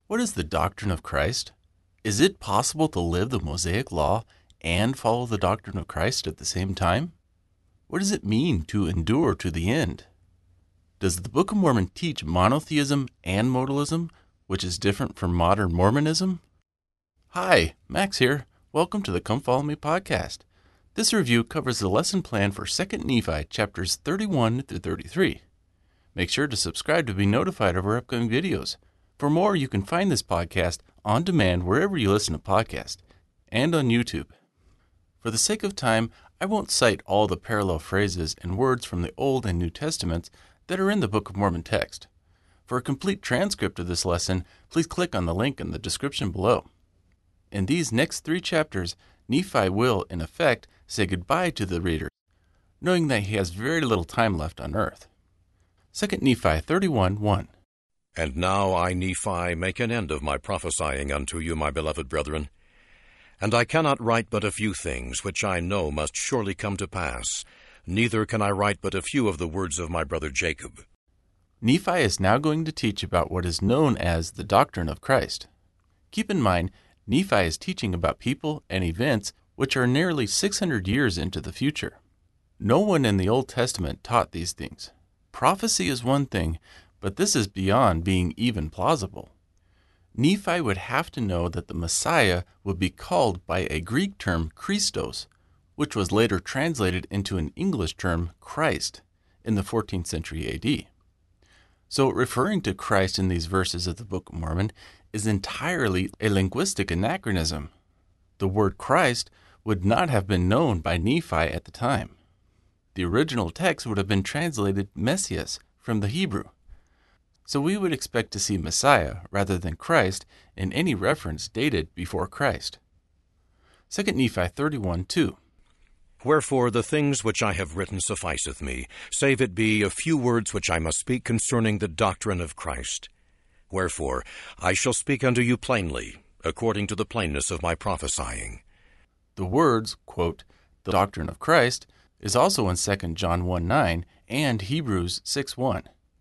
What is the doctrine of Christ? Is it possible to live the Mosaic Law and follow the doctrine of Christ at the same time? What does it mean to endure to the end? Does the Book of Mormon teach monotheism and modalism, which is different from modern Mormonism? Hi, Max here. Welcome to the Come Follow Me podcast. This review covers the lesson plan for 2 Nephi chapters 31 through 33. Make sure to subscribe to be notified of our upcoming videos. For more, you can find this podcast on demand wherever you listen to podcasts and on YouTube. For the sake of time, I won't cite all the parallel phrases and words from the Old and New Testaments that are in the Book of Mormon text. For a complete transcript of this lesson, please click on the link in the description below. In these next 3 chapters, Nephi will, in effect, say goodbye to the reader, knowing that he has very little time left on earth. 2 Nephi 31:1. And now I, Nephi, make an end of my prophesying unto you, my beloved brethren. And I cannot write but a few things, which I know must surely come to pass, neither can I write but a few of the words of my brother Jacob. Nephi is now going to teach about what is known as the doctrine of Christ. Keep in mind, Nephi is teaching about people and events which are nearly 600 years into the future. No one in the Old Testament taught these things. Prophecy is one thing, but this is beyond being even plausible. Nephi would have to know that the Messiah would be called by a Greek term Christos, which was later translated into an English term Christ in the 14th century AD. So referring to Christ in these verses of the Book of Mormon is entirely a linguistic anachronism. The word Christ would not have been known by Nephi at the time. The original text would have been translated Messias from the Hebrew. So we would expect to see Messiah rather than Christ in any reference dated before Christ. 2 Nephi 31:2. Wherefore the things which I have written sufficeth me, save it be a few words which I must speak concerning the doctrine of Christ. Wherefore I shall speak unto you plainly, according to the plainness of my prophesying. The words, quote, the doctrine of Christ, is also in 2 John 1:9 and Hebrews 6:1.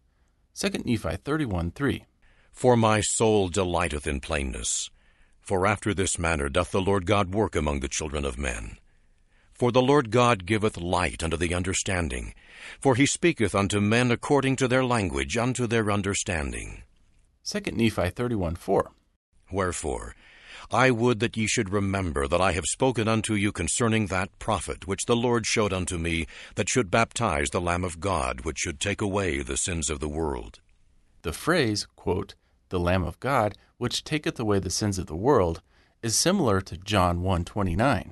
2 Nephi 31:3. For my soul delighteth in plainness. For after this manner doth the Lord God work among the children of men. For the Lord God giveth light unto the understanding. For he speaketh unto men according to their language, unto their understanding. 2 Nephi 31:4. Wherefore I would that ye should remember that I have spoken unto you concerning that prophet which the Lord showed unto me, that should baptize the Lamb of God, which should take away the sins of the world. The phrase, quote, the Lamb of God, which taketh away the sins of the world, is similar to John 1:29.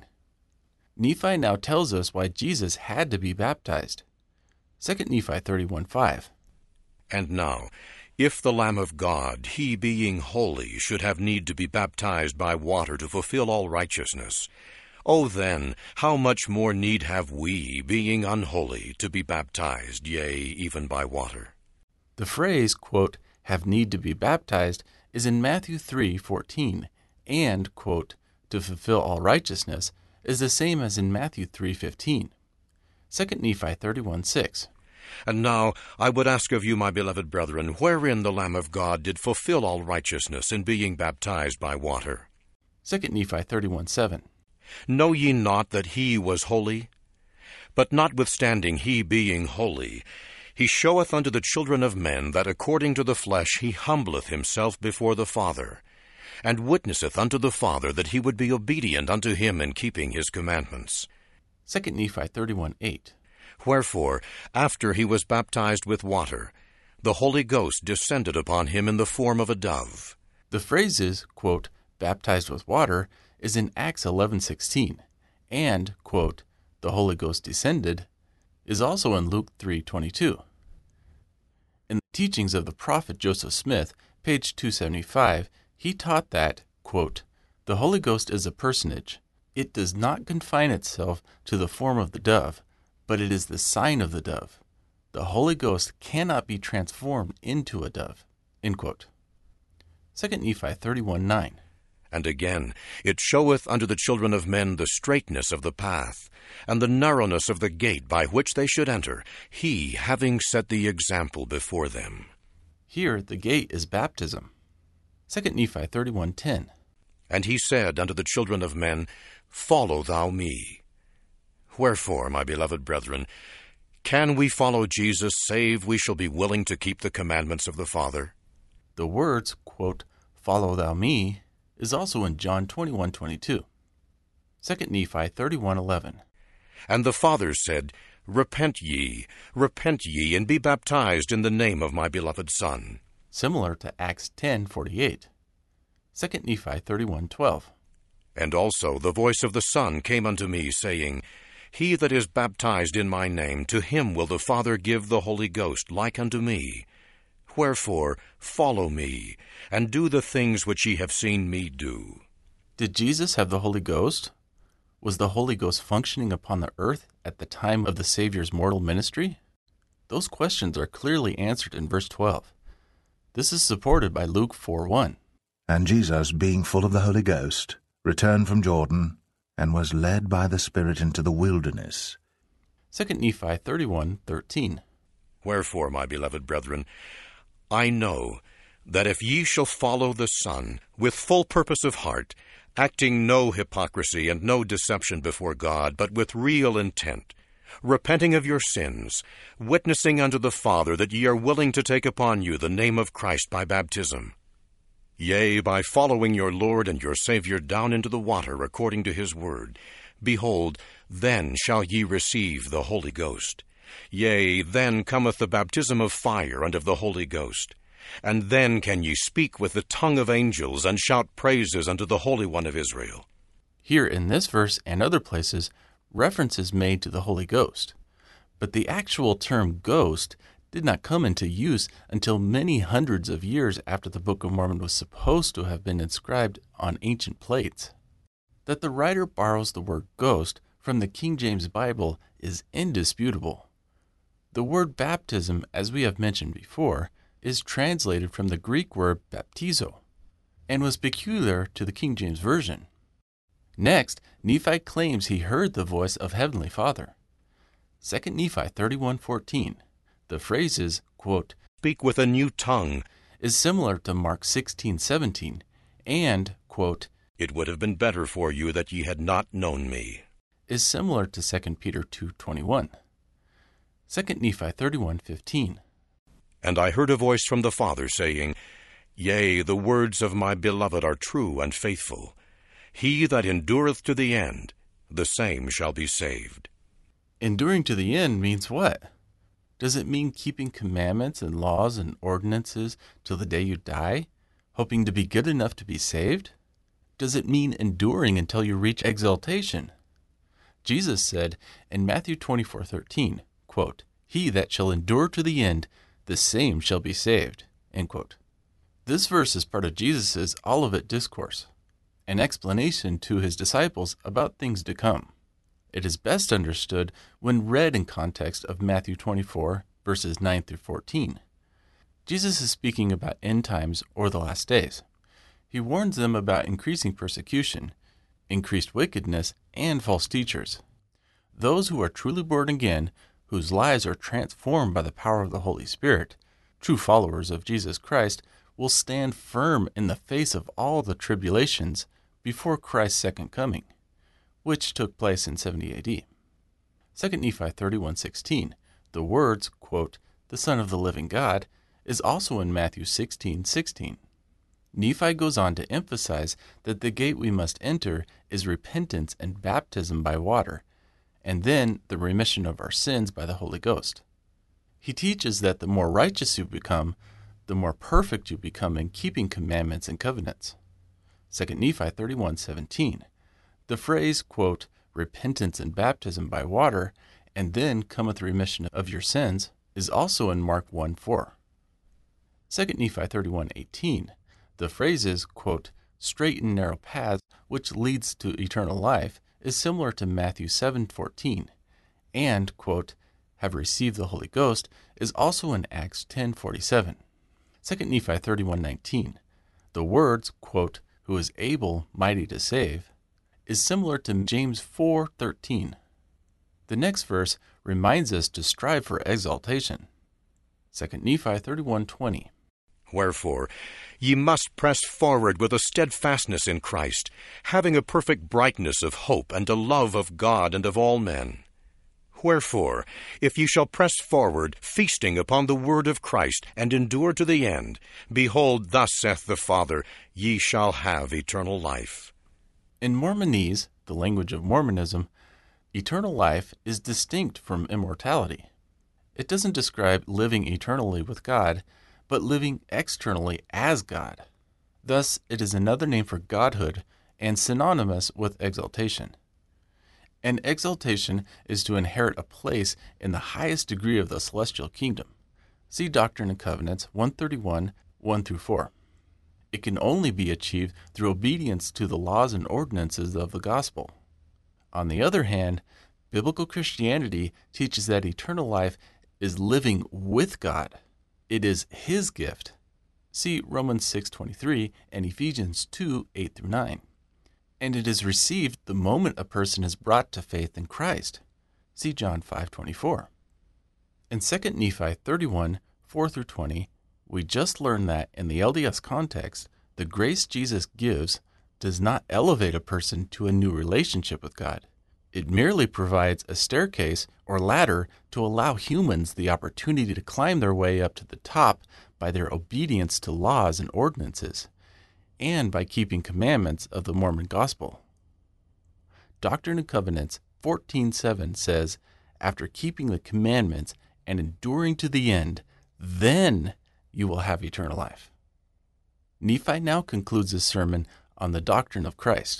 Nephi now tells us why Jesus had to be baptized. 2 Nephi 31:5. And now, if the Lamb of God, he being holy, should have need to be baptized by water to fulfill all righteousness, O then, how much more need have we, being unholy, to be baptized, yea, even by water? The phrase, quote, have need to be baptized, is in Matthew 3:14, and, quote, to fulfill all righteousness, is the same as in Matthew 3:15. 2 Nephi 31:6. And now I would ask of you, my beloved brethren, wherein the Lamb of God did fulfill all righteousness in being baptized by water? 2 Nephi 31:7. Know ye not that he was holy? But notwithstanding he being holy, he showeth unto the children of men that according to the flesh he humbleth himself before the Father, and witnesseth unto the Father that he would be obedient unto him in keeping his commandments. 2 Nephi 31:8. Wherefore, after he was baptized with water, the Holy Ghost descended upon him in the form of a dove. The phrases, quote, baptized with water, is in Acts 11:16, and, quote, the Holy Ghost descended, is also in Luke 3:22. In the teachings of the prophet Joseph Smith, page 275, he taught that, quote, the Holy Ghost is a personage. It does not confine itself to the form of the dove, but it is the sign of the dove. The Holy Ghost cannot be transformed into a dove. End quote. 2 Nephi 31:9. And again, it showeth unto the children of men the straightness of the path, and the narrowness of the gate by which they should enter, he having set the example before them. Here the gate is baptism. 2 Nephi 31:10. And he said unto the children of men, Follow thou me. Wherefore, my beloved brethren, can we follow Jesus, save we shall be willing to keep the commandments of the Father? The words, quote, Follow thou me, is also in John 21:22. 2 Nephi 31:11. And the Father said, repent ye, and be baptized in the name of my beloved Son. Similar to Acts 10:48. 2 Nephi 31:12. And also the voice of the Son came unto me, saying, He that is baptized in my name, to him will the Father give the Holy Ghost, like unto me. Wherefore, follow me, and do the things which ye have seen me do. Did Jesus have the Holy Ghost? Was the Holy Ghost functioning upon the earth at the time of the Savior's mortal ministry? Those questions are clearly answered in verse 12. This is supported by Luke 4:1. And Jesus, being full of the Holy Ghost, returned from Jordan, and was led by the Spirit into the wilderness. 2 Nephi 31:13. Wherefore, my beloved brethren, I know that if ye shall follow the Son with full purpose of heart, acting no hypocrisy and no deception before God, but with real intent, repenting of your sins, witnessing unto the Father that ye are willing to take upon you the name of Christ by baptism, yea, by following your Lord and your Savior down into the water according to his word, behold, then shall ye receive the Holy Ghost. Yea, then cometh the baptism of fire and of the Holy Ghost. And then can ye speak with the tongue of angels, and shout praises unto the Holy One of Israel. Here in this verse and other places, reference is made to the Holy Ghost. But the actual term ghost did not come into use until many hundreds of years after the Book of Mormon was supposed to have been inscribed on ancient plates. That the writer borrows the word ghost from the King James Bible is indisputable. The word baptism, as we have mentioned before, is translated from the Greek word baptizo, and was peculiar to the King James Version. Next, Nephi claims he heard the voice of Heavenly Father. 2 Nephi 31:14. The phrases, quote, Speak with a new tongue, is similar to Mark 16:17, and, quote, It would have been better for you that ye had not known me, is similar to 2 Peter 2:21. 2 Nephi 31:15. And I heard a voice from the Father saying, Yea, the words of my beloved are true and faithful. He that endureth to the end, the same shall be saved. Enduring to the end means what? Does it mean keeping commandments and laws and ordinances till the day you die, hoping to be good enough to be saved? Does it mean enduring until you reach exaltation? Jesus said in Matthew 24:13, quote, He that shall endure to the end, the same shall be saved, end quote. This verse is part of Jesus' Olivet Discourse, an explanation to his disciples about things to come. It is best understood when read in context of Matthew 24, verses 9 through 14. Jesus is speaking about end times or the last days. He warns them about increasing persecution, increased wickedness, and false teachers. Those who are truly born again, whose lives are transformed by the power of the Holy Spirit, true followers of Jesus Christ, will stand firm in the face of all the tribulations before Christ's second coming, which took place in 70 A.D. 2 Nephi 31:16, the words, quote, the Son of the living God, is also in Matthew 16:16. Nephi goes on to emphasize that the gate we must enter is repentance and baptism by water, and then the remission of our sins by the Holy Ghost. He teaches that the more righteous you become, the more perfect you become in keeping commandments and covenants. 2 Nephi 31:17. The phrase, quote, repentance and baptism by water, and then cometh remission of your sins, is also in Mark 1:4. 2 Nephi 31:18. The phrases, quote, straight and narrow paths which leads to eternal life, is similar to Matthew 7:14, and, quote, have received the Holy Ghost, is also in Acts 10:47. 2 Nephi 31:19. The words, quote, who is able, mighty to save, is similar to James 4:13. The next verse reminds us to strive for exaltation. 2 Nephi 31:20. Wherefore, ye must press forward with a steadfastness in Christ, having a perfect brightness of hope and a love of God and of all men. Wherefore, if ye shall press forward, feasting upon the word of Christ, and endure to the end, behold, thus saith the Father, ye shall have eternal life. In Mormonese, the language of Mormonism, eternal life is distinct from immortality. It doesn't describe living eternally with God, but living externally as God. Thus, it is another name for godhood and synonymous with exaltation. And exaltation is to inherit a place in the highest degree of the celestial kingdom. See Doctrine and Covenants 131, 1-4. It can only be achieved through obedience to the laws and ordinances of the gospel. On the other hand, biblical Christianity teaches that eternal life is living with God. It is His gift. See Romans 6:23 and Ephesians 2:8-9. And it is received the moment a person is brought to faith in Christ. See John 5:24. In 2 Nephi 31, 4-20, we just learned that in the LDS context, the grace Jesus gives does not elevate a person to a new relationship with God. It merely provides a staircase or ladder to allow humans the opportunity to climb their way up to the top by their obedience to laws and ordinances, and by keeping commandments of the Mormon gospel. Doctrine and Covenants 14:7 says, after keeping the commandments and enduring to the end, then you will have eternal life. Nephi now concludes his sermon on the doctrine of Christ.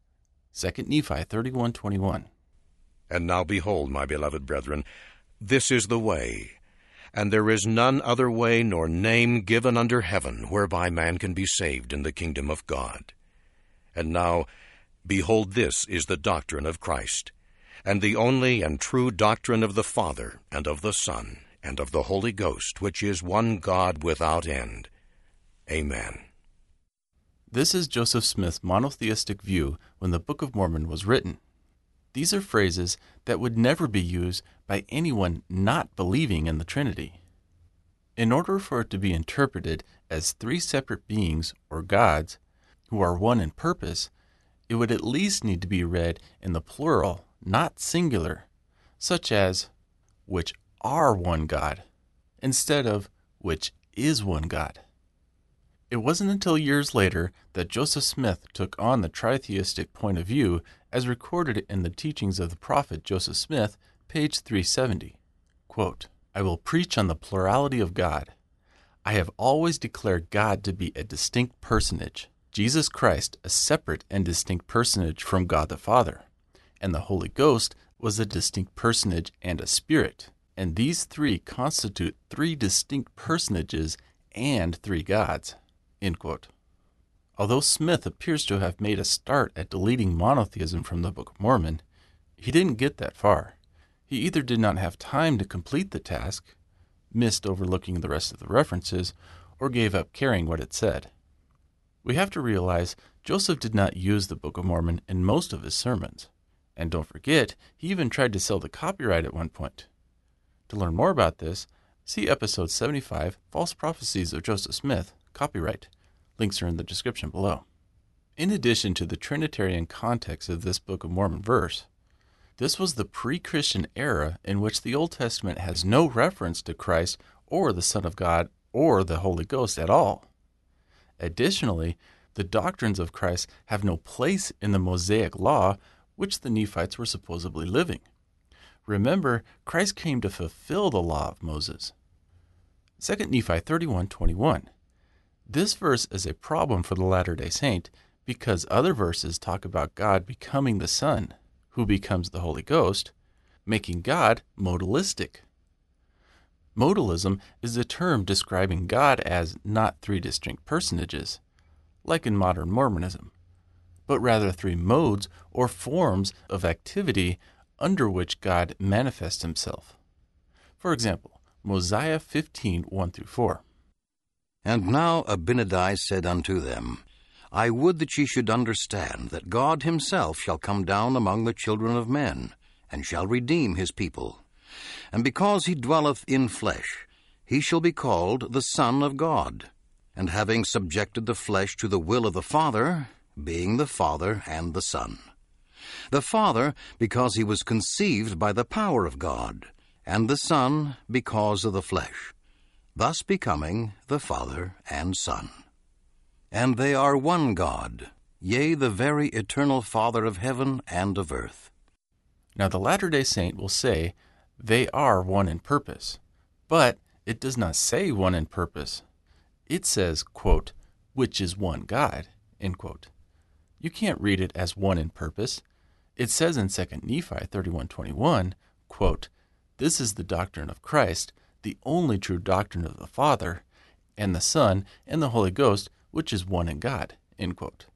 2 Nephi 31:21. And now behold, my beloved brethren, this is the way, and there is none other way nor name given under heaven whereby man can be saved in the kingdom of God. And now, behold, this is the doctrine of Christ, and the only and true doctrine of the Father, and of the Son, and of the Holy Ghost, which is one God without end. Amen. This is Joseph Smith's monotheistic view when the Book of Mormon was written. These are phrases that would never be used by anyone not believing in the Trinity. In order for it to be interpreted as three separate beings or gods who are one in purpose, it would at least need to be read in the plural, not singular, such as, which are one God, instead of, which is one God. It wasn't until years later that Joseph Smith took on the tritheistic point of view as recorded in the teachings of the prophet Joseph Smith, page 370. Quote, I will preach on the plurality of God. I have always declared God to be a distinct personage, Jesus Christ a separate and distinct personage from God the Father, and the Holy Ghost was a distinct personage and a spirit, and these three constitute three distinct personages and three gods. End quote. Although Smith appears to have made a start at deleting monotheism from the Book of Mormon, he didn't get that far. He either did not have time to complete the task, missed overlooking the rest of the references, or gave up caring what it said. We have to realize Joseph did not use the Book of Mormon in most of his sermons. And don't forget, he even tried to sell the copyright at one point. To learn more about this, see episode 75, False Prophecies of Joseph Smith, copyright. Links are in the description below. In addition to the Trinitarian context of this Book of Mormon verse, this was the pre-Christian era in which the Old Testament has no reference to Christ or the Son of God or the Holy Ghost at all. Additionally, the doctrines of Christ have no place in the Mosaic Law, which the Nephites were supposedly living. Remember, Christ came to fulfill the law of Moses. 2 Nephi 31:21. This verse is a problem for the Latter-day Saint because other verses talk about God becoming the Son, who becomes the Holy Ghost, making God modalistic. Modalism is a term describing God as not three distinct personages, like in modern Mormonism, but rather three modes or forms of activity under which God manifests himself. For example, Mosiah 15:1-4. And now Abinadi said unto them, I would that ye should understand that God himself shall come down among the children of men, and shall redeem his people. And because he dwelleth in flesh, he shall be called the Son of God. and having subjected the flesh to the will of the Father, being the Father and the Son. The Father, because he was conceived by the power of God, and the Son, because of the flesh, thus becoming the Father and Son. And they are one God, yea, the very eternal Father of heaven and of earth. Now the Latter-day Saint will say they are one in purpose, but it does not say one in purpose. It says, quote, which is one God, end quote. You can't read it as one in purpose. It says in 2 Nephi 31:21, quote, this is the doctrine of Christ, the only true doctrine of the Father, and the Son, and the Holy Ghost, which is one in God, end quote.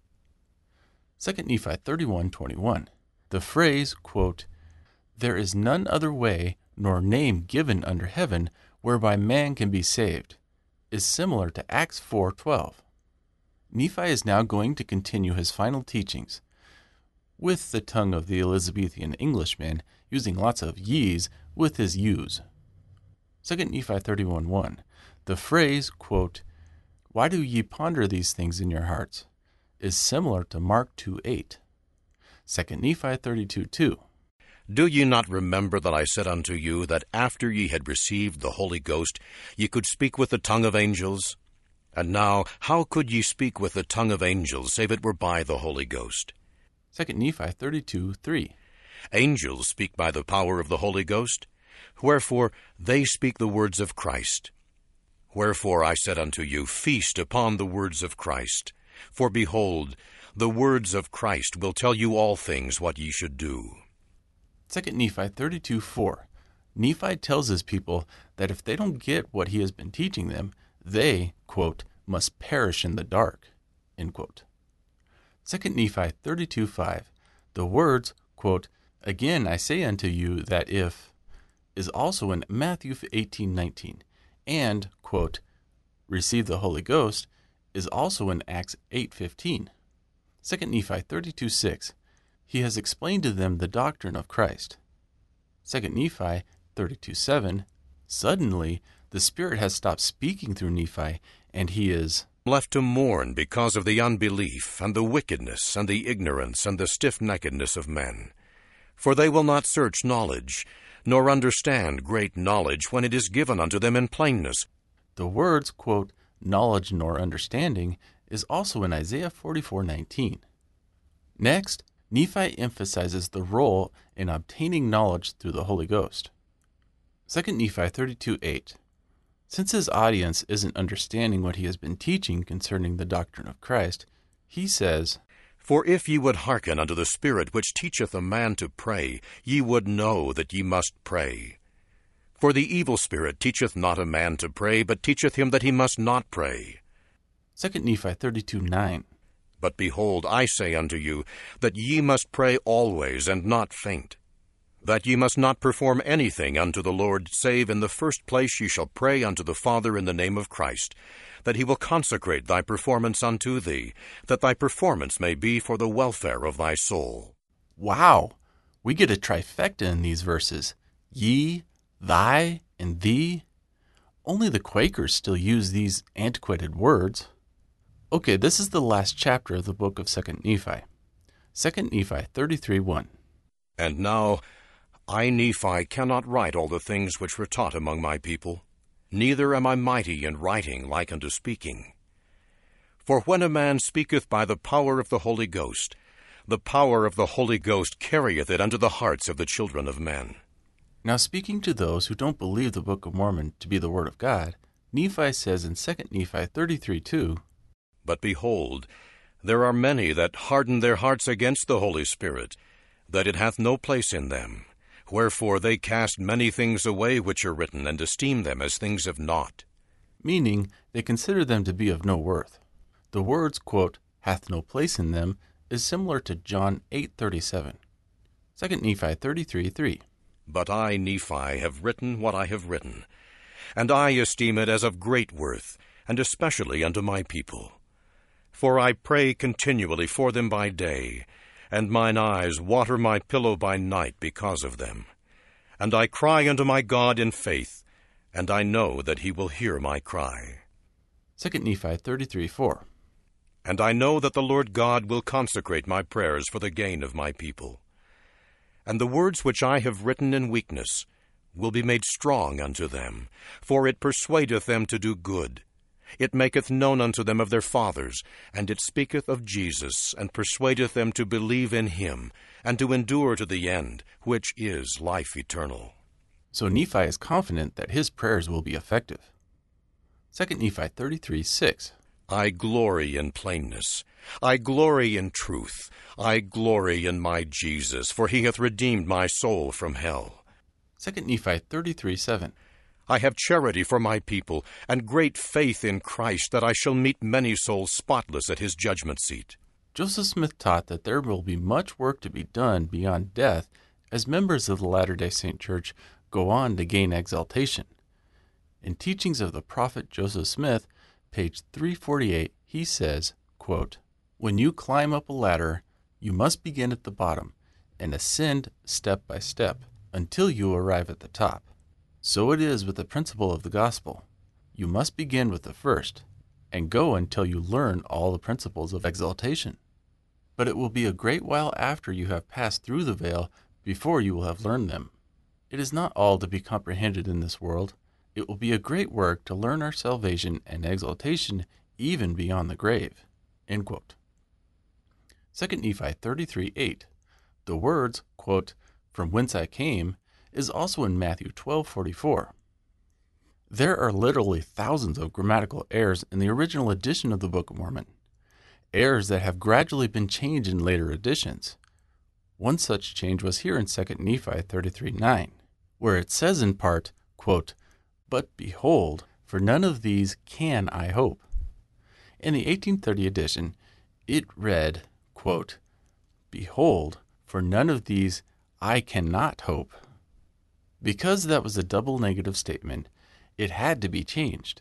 2 Nephi 31:21, the phrase, quote, there is none other way nor name given under heaven whereby man can be saved, is similar to Acts 4:12. Nephi is now going to continue his final teachings with the tongue of the Elizabethan Englishman, using lots of ye's with his you's. 2 Nephi 31:1, the phrase, quote, why do ye ponder these things in your hearts, is similar to Mark 2:8. 2 Nephi 32:2, Do ye not remember that I said unto you, that after ye had received the Holy Ghost, ye could speak with the tongue of angels? And now, how could ye speak with the tongue of angels, save it were by the Holy Ghost? 2 Nephi 32:3, Angels speak by the power of the Holy Ghost, wherefore they speak the words of Christ. Wherefore I said unto you, feast upon the words of Christ. For behold, the words of Christ will tell you all things what ye should do. 2 Nephi 32:4, Nephi tells his people that if they don't get what he has been teaching them, they, quote, must perish in the dark, end quote. 2 Nephi 32:5, the words, quote, again I say unto you that if, is also in Matthew 18:19, and, quote, receive the Holy Ghost, is also in Acts 8:15. 2 Nephi 32:6, he has explained to them the doctrine of Christ. 2 Nephi 32:7, suddenly the Spirit has stopped speaking through Nephi, and he is left to mourn because of the unbelief, and the wickedness, and the ignorance, and the stiff-neckedness of men. For they will not search knowledge, nor understand great knowledge when it is given unto them in plainness. The words, quote, knowledge nor understanding, is also in Isaiah 44:19. Next, Nephi emphasizes the role in obtaining knowledge through the Holy Ghost. 2 Nephi 32:8. Since his audience isn't understanding what he has been teaching concerning the doctrine of Christ, he says, For if ye would hearken unto the Spirit which teacheth a man to pray, ye would know that ye must pray. For the evil spirit teacheth not a man to pray, but teacheth him that he must not pray. 2 Nephi 32:9. But behold, I say unto you, that ye must pray always, and not faint. That ye must not perform anything unto the Lord, save in the first place ye shall pray unto the Father in the name of Christ, that he will consecrate thy performance unto thee, that thy performance may be for the welfare of thy soul. Wow! We get a trifecta in these verses. Ye, thy, and thee. Only the Quakers still use these antiquated words. Okay, this is the last chapter of the book of 2 Nephi. 2 Nephi 33:1. And now I, Nephi, cannot write all the things which were taught among my people, neither am I mighty in writing like unto speaking. For when a man speaketh by the power of the Holy Ghost, the power of the Holy Ghost carrieth it unto the hearts of the children of men. Now speaking to those who don't believe the Book of Mormon to be the Word of God, Nephi says in 2 Nephi 33:2, But behold, there are many that harden their hearts against the Holy Spirit, that it hath no place in them. Wherefore they cast many things away which are written, and esteem them as things of naught. meaning they consider them to be of no worth. The words, quote, hath no place in them, is similar to John 8:37. 2 Nephi 33:3. But I, Nephi, have written what I have written, and I esteem it as of great worth, and especially unto my people. For I pray continually for them by day, and mine eyes water my pillow by night because of them. And I cry unto my God in faith, and I know that he will hear my cry. 2 Nephi 33:4. And I know that the Lord God will consecrate my prayers for the gain of my people. And the words which I have written in weakness will be made strong unto them, for it persuadeth them to do good. It maketh known unto them of their fathers, and it speaketh of Jesus, and persuadeth them to believe in him, and to endure to the end, which is life eternal. So Nephi is confident that his prayers will be effective. 2 Nephi 33:6. I glory in plainness. I glory in truth. I glory in my Jesus, for he hath redeemed my soul from hell. 2 Nephi 33:7. I have charity for my people, and great faith in Christ, that I shall meet many souls spotless at his judgment seat. Joseph Smith taught that there will be much work to be done beyond death as members of the Latter-day Saint Church go on to gain exaltation. In Teachings of the Prophet Joseph Smith, page 348, he says, quote, "When you climb up a ladder, you must begin at the bottom and ascend step by step until you arrive at the top. So it is with the principle of the gospel. You must begin with the first and go until you learn all the principles of exaltation. But it will be a great while after you have passed through the veil before you will have learned them. It is not all to be comprehended in this world. It will be a great work to learn our salvation and exaltation even beyond the grave." End quote. 2 Nephi 33:8. The words, quote, "from whence I came," is also in Matthew 12:44. There are literally thousands of grammatical errors in the original edition of the Book of Mormon, errors that have gradually been changed in later editions. One such change was here in 2 Nephi 33:9, where it says in part, quote, "But behold, for none of these can I hope." In the 1830 edition, it read, quote, "Behold, for none of these I cannot hope." Because that was a double negative statement, it had to be changed.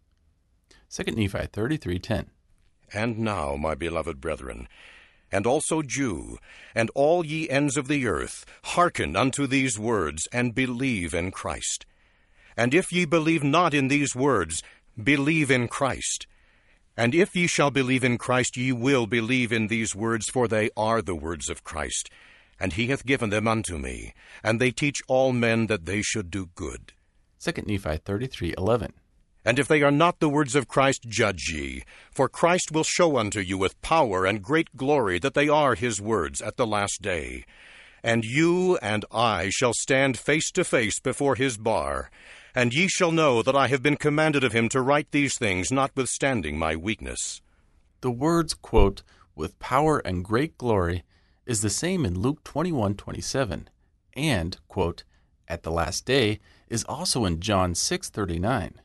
2 Nephi 33:10. And now, my beloved brethren, and also Jew, and all ye ends of the earth, hearken unto these words, and believe in Christ. And if ye believe not in these words, believe in Christ. And if ye shall believe in Christ, ye will believe in these words, for they are the words of Christ. And he hath given them unto me, and they teach all men that they should do good. 2 Nephi 33:11. And if they are not the words of Christ, judge ye. For Christ will show unto you with power and great glory that they are his words at the last day. And you and I shall stand face to face before his bar. And ye shall know that I have been commanded of him to write these things, notwithstanding my weakness. The words, quote, "with power and great glory," is the same in Luke 21:27, and, quote, "at the last day," is also in John 6:39.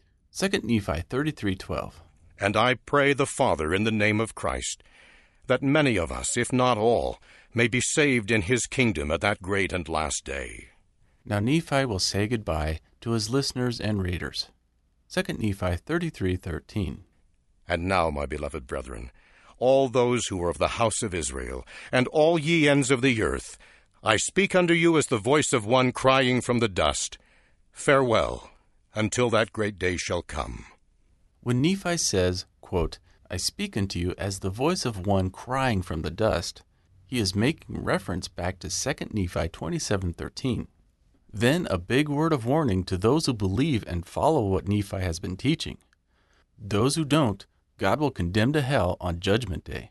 2 Nephi 33:12. And I pray the Father in the name of Christ, that many of us, if not all, may be saved in his kingdom at that great and last day. Now Nephi will say goodbye to his listeners and readers. 2 Nephi 33:13. And now, my beloved brethren, all those who are of the house of Israel, and all ye ends of the earth, I speak unto you as the voice of one crying from the dust, farewell, until that great day shall come. When Nephi says, quote, "I speak unto you as the voice of one crying from the dust," he is making reference back to 2 Nephi 27:13. Then a big word of warning to those who believe and follow what Nephi has been teaching. Those who don't, God will condemn to hell on Judgment Day.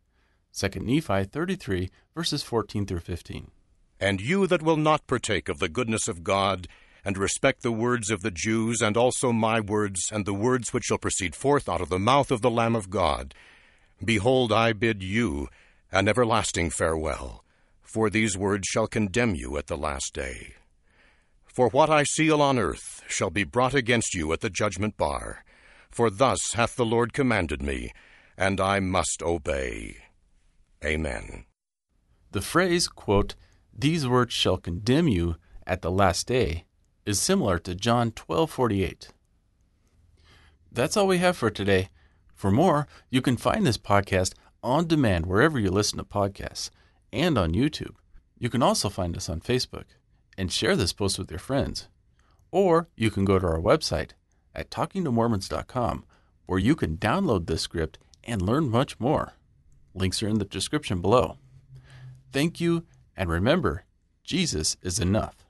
2 Nephi 33, verses 14 through 15. And you that will not partake of the goodness of God, and respect the words of the Jews, and also my words, and the words which shall proceed forth out of the mouth of the Lamb of God, behold, I bid you an everlasting farewell, for these words shall condemn you at the last day. For what I seal on earth shall be brought against you at the judgment bar. For thus hath the Lord commanded me, and I must obey. Amen. The phrase, quote, "these words shall condemn you at the last day," is similar to John 12:48. That's all we have for today. For more, you can find this podcast on demand wherever you listen to podcasts and on YouTube. You can also find us on Facebook and share this post with your friends. Or you can go to our website at talkingtomormons.com, where you can download this script and learn much more. Links are in the description below. Thank you, and remember, Jesus is enough.